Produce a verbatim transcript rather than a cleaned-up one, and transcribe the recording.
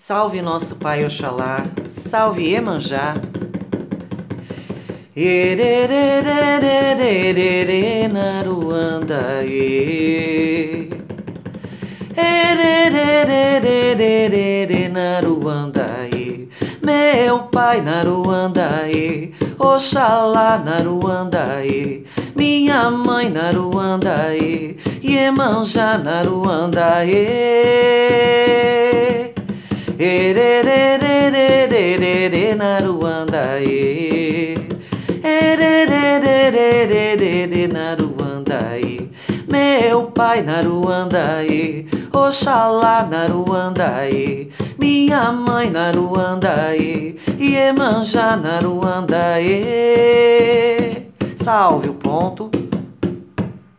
Salve nosso Pai Oxalá, salve Iemanjá. Ererererererere Naruandaê. Ererererererere Naruandaê. Meu Pai Naruandaê, Oxalá Naruandaê, minha mãe Naruandaê, Iemanjá Naruandaê. Ererererererere Naruandaê. Ererererererere Naruandaê. Meu Pai Naruandaê, Oxalá Naruandaê, minha mãe Naruandaê, Iemanjá Naruandaê. Salve o ponto.